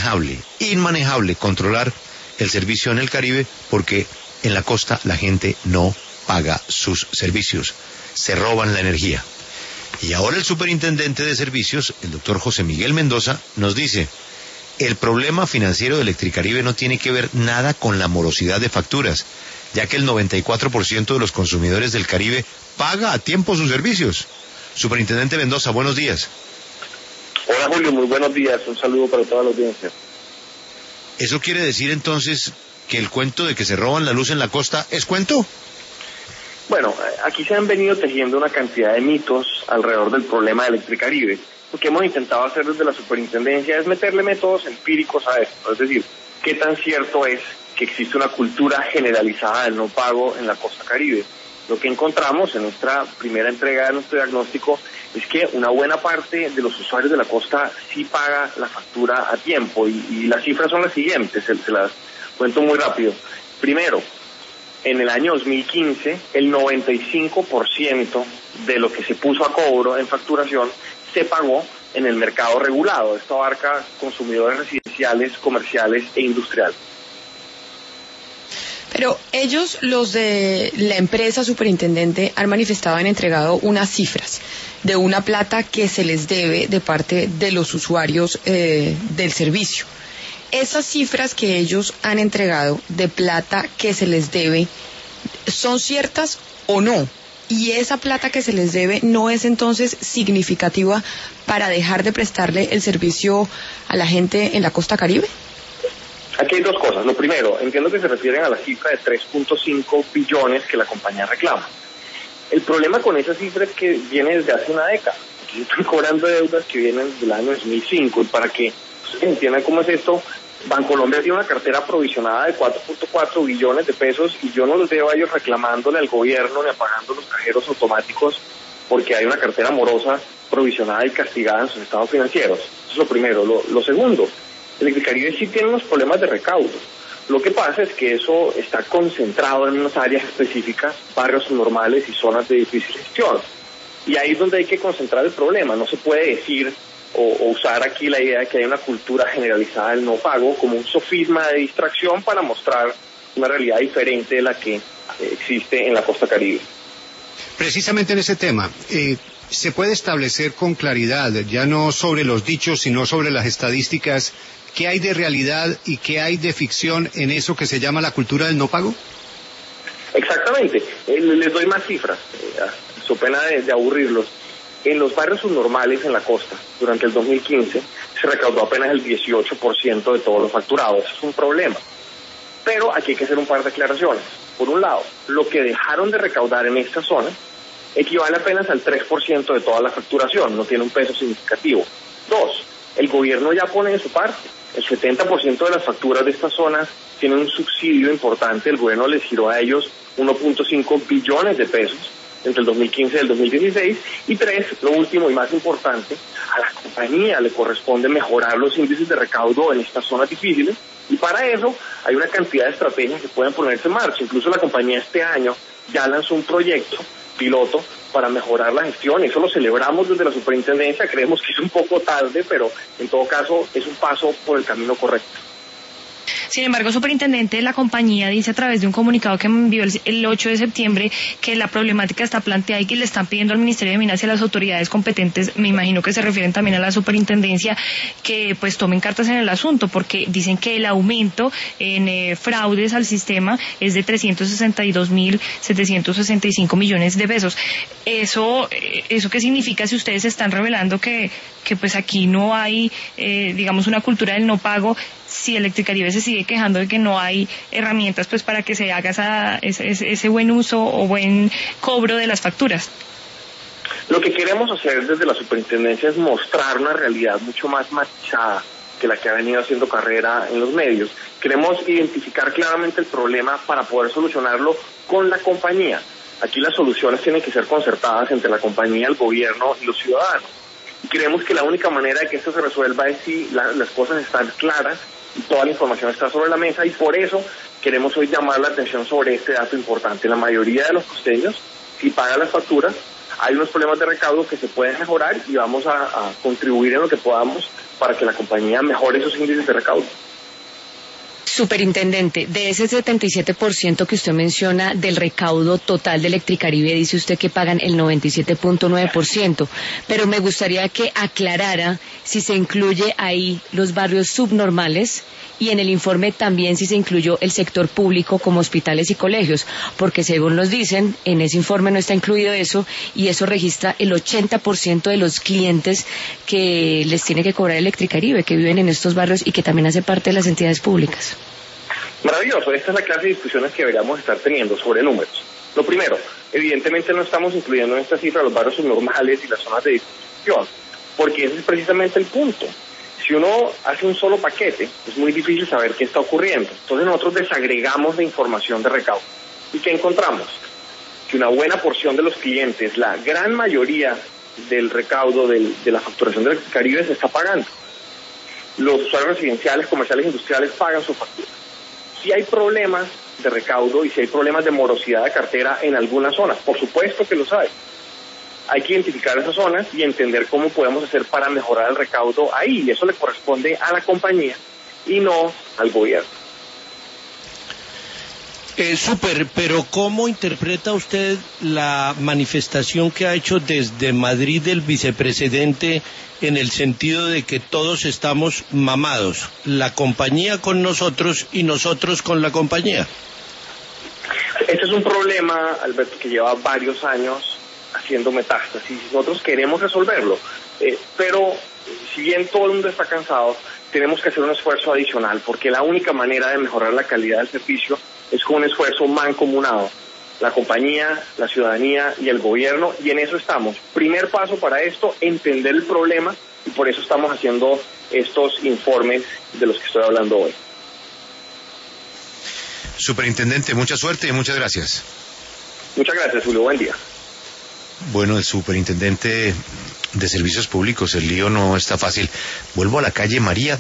inmanejable controlar el servicio en el Caribe, porque en la costa la gente no paga sus servicios, se roban la energía. Y ahora el superintendente de servicios, el doctor José Miguel Mendoza, nos dice: el problema financiero de Electricaribe no tiene que ver nada con la morosidad de facturas, ya que el 94% de los consumidores del Caribe paga a tiempo sus servicios. Superintendente Mendoza, buenos días. Hola Julio, muy buenos días, un saludo para toda la audiencia. ¿Eso quiere decir entonces que el cuento de que se roban la luz en la costa es cuento? Bueno, aquí se han venido tejiendo una cantidad de mitos alrededor del problema de Electricaribe. Lo que hemos intentado hacer desde la superintendencia es meterle métodos empíricos a esto, es decir, qué tan cierto es que existe una cultura generalizada del no pago en la costa Caribe. Lo que encontramos en nuestra primera entrega de nuestro diagnóstico es que una buena parte de los usuarios de la costa sí paga la factura a tiempo, y las cifras son las siguientes, se las cuento muy rápido. Primero, en el año 2015, el 95% de lo que se puso a cobro en facturación se pagó en el mercado regulado. Esto abarca consumidores residenciales, comerciales e industriales. Pero ellos, los de la empresa superintendente, han manifestado, han entregado unas cifras de una plata que se les debe de parte de los usuarios del servicio. Esas cifras que ellos han entregado de plata que se les debe, ¿son ciertas o no? ¿Y esa plata que se les debe no es entonces significativa para dejar de prestarle el servicio a la gente en la costa Caribe? Aquí hay dos cosas. Lo primero, entiendo que se refieren a la cifra de 3.5 billones que la compañía reclama. El problema con esa cifra es que viene desde hace una década. Aquí están cobrando deudas que vienen del año 2005, y para que ustedes entiendan cómo es esto, Bancolombia tiene una cartera provisionada de 4.4 billones de pesos, y yo no los veo a ellos reclamándole al gobierno ni apagando los cajeros automáticos porque hay una cartera morosa provisionada y castigada en sus estados financieros. Eso es lo primero. Lo segundo, Electricaribe sí tiene unos problemas de recaudo. Lo que pasa es que eso está concentrado en unas áreas específicas, barrios normales y zonas de difícil gestión. Y ahí es donde hay que concentrar el problema. No se puede decir o usar aquí la idea de que hay una cultura generalizada del no pago como un sofisma de distracción para mostrar una realidad diferente de la que existe en la costa Caribe. Precisamente en ese tema, se puede establecer con claridad, ya no sobre los dichos, sino sobre las estadísticas, ¿qué hay de realidad y qué hay de ficción en eso que se llama la cultura del no pago? Exactamente. Les doy más cifras, so pena de aburrirlos. En los barrios subnormales en la costa, durante el 2015, se recaudó apenas el 18% de todos los facturados. Eso es un problema. Pero aquí hay que hacer un par de aclaraciones. Por un lado, lo que dejaron de recaudar en esta zona equivale apenas al 3% de toda la facturación, no tiene un peso significativo. Dos, el gobierno ya pone de su parte. El 70% de las facturas de estas zonas tienen un subsidio importante, el gobierno les giró a ellos 1.5 billones de pesos entre el 2015 y el 2016. Y tres, lo último y más importante, a la compañía le corresponde mejorar los índices de recaudo en estas zonas difíciles, y para eso hay una cantidad de estrategias que pueden ponerse en marcha. Incluso la compañía este año ya lanzó un proyecto piloto para mejorar la gestión. Eso lo celebramos desde la superintendencia, creemos que es un poco tarde, pero en todo caso es un paso por el camino correcto. Sin embargo, superintendente, la compañía dice a través de un comunicado que envió el 8 de septiembre que la problemática está planteada y que le están pidiendo al Ministerio de Minas y a las autoridades competentes, me imagino que se refieren también a la superintendencia, que pues tomen cartas en el asunto, porque dicen que el aumento en fraudes al sistema es de 362.765 millones de pesos. ¿Eso qué significa si ustedes están revelando que pues aquí no hay, digamos, una cultura del no pago, si Electricaribe se sigue quejando de que no hay herramientas pues para que se haga ese buen uso o buen cobro de las facturas? Lo que queremos hacer desde la superintendencia es mostrar una realidad mucho más matizada que la que ha venido haciendo carrera en los medios. Queremos identificar claramente el problema para poder solucionarlo con la compañía. Aquí las soluciones tienen que ser concertadas entre la compañía, el gobierno y los ciudadanos. Y creemos que la única manera de que esto se resuelva es si las cosas están claras y toda la información está sobre la mesa, y por eso queremos hoy llamar la atención sobre este dato importante. La mayoría de los costeños sí pagan las facturas, hay unos problemas de recaudo que se pueden mejorar y vamos a contribuir en lo que podamos para que la compañía mejore esos índices de recaudo. Superintendente, de ese 77% que usted menciona del recaudo total de Electricaribe, dice usted que pagan el 97.9%, pero me gustaría que aclarara si se incluye ahí los barrios subnormales y en el informe también si se incluyó el sector público como hospitales y colegios, porque según nos dicen, en ese informe no está incluido eso y eso registra el 80% de los clientes que les tiene que cobrar Electricaribe, que viven en estos barrios y que también hace parte de las entidades públicas. Maravilloso, esta es la clase de discusiones que deberíamos estar teniendo sobre números. Lo primero, evidentemente no estamos incluyendo en esta cifra los barrios subnormales y las zonas de distribución, porque ese es precisamente el punto. Si uno hace un solo paquete, es muy difícil saber qué está ocurriendo. Entonces nosotros desagregamos la información de recaudo. ¿Y qué encontramos? Que una buena porción de los clientes, la gran mayoría del recaudo de la facturación del Caribe se está pagando. Los usuarios residenciales, comerciales, industriales pagan su factura. Si hay problemas de recaudo y si hay problemas de morosidad de cartera en algunas zonas, por supuesto que los hay. Hay que identificar esas zonas y entender cómo podemos hacer para mejorar el recaudo ahí, y eso le corresponde a la compañía y no al gobierno. Pero ¿cómo interpreta usted la manifestación que ha hecho desde Madrid el vicepresidente en el sentido de que todos estamos mamados, la compañía con nosotros y nosotros con la compañía? Este es un problema, Alberto, que lleva varios años haciendo metástasis. Nosotros queremos resolverlo, pero si bien todo el mundo está cansado, tenemos que hacer un esfuerzo adicional, porque la única manera de mejorar la calidad del servicio es con un esfuerzo mancomunado, la compañía, la ciudadanía y el gobierno, y en eso estamos. Primer paso para esto, entender el problema, y por eso estamos haciendo estos informes de los que estoy hablando hoy. Superintendente, mucha suerte y muchas gracias. Muchas gracias, Julio. Buen día. Bueno, el superintendente de Servicios Públicos, el lío no está fácil. Vuelvo a la calle María